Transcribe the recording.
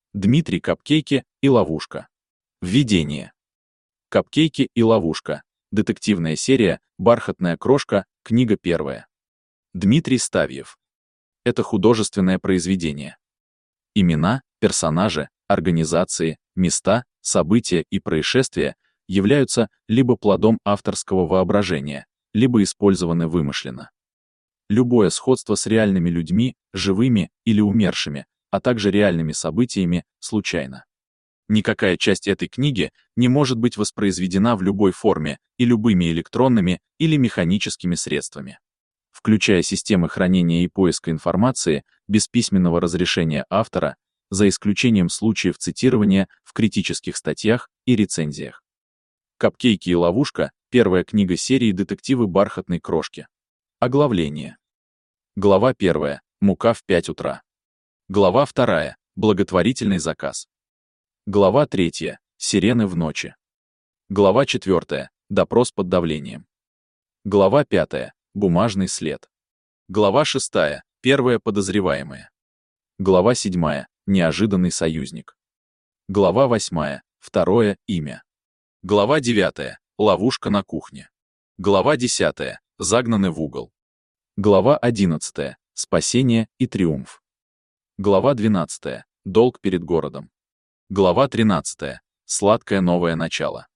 Дмитрий Капкейки и ловушка. Введение. Капкейки и ловушка. Детективная серия «Бархатная крошка», книга первая. Дмитрий Ставьев. Это художественное произведение. Имена, персонажи, организации, места, события и происшествия являются либо плодом авторского воображения, либо использованы вымышленно. Любое сходство с реальными людьми, живыми или умершими, а также реальными событиями, случайно. Никакая часть этой книги не может быть воспроизведена в любой форме и любыми электронными или механическими средствами, включая системы хранения и поиска информации без письменного разрешения автора, за исключением случаев цитирования в критических статьях и рецензиях. «Капкейки и ловушка» — первая книга серии «Детективы бархатной крошки». Оглавление. Глава 1. Мука в 5 утра. Глава 2. Благотворительный заказ. Глава 3. Сирены в ночи. Глава 4. Допрос под давлением. Глава 5. Бумажный след. Глава 6. Первая подозреваемая. Глава 7. Неожиданный союзник. Глава 8. Второе имя. Глава 9. Ловушка на кухне. Глава 10. Загнаны в угол. Глава 11. Спасение и триумф. Глава 12. Долг перед городом. Глава 13. Сладкое новое начало.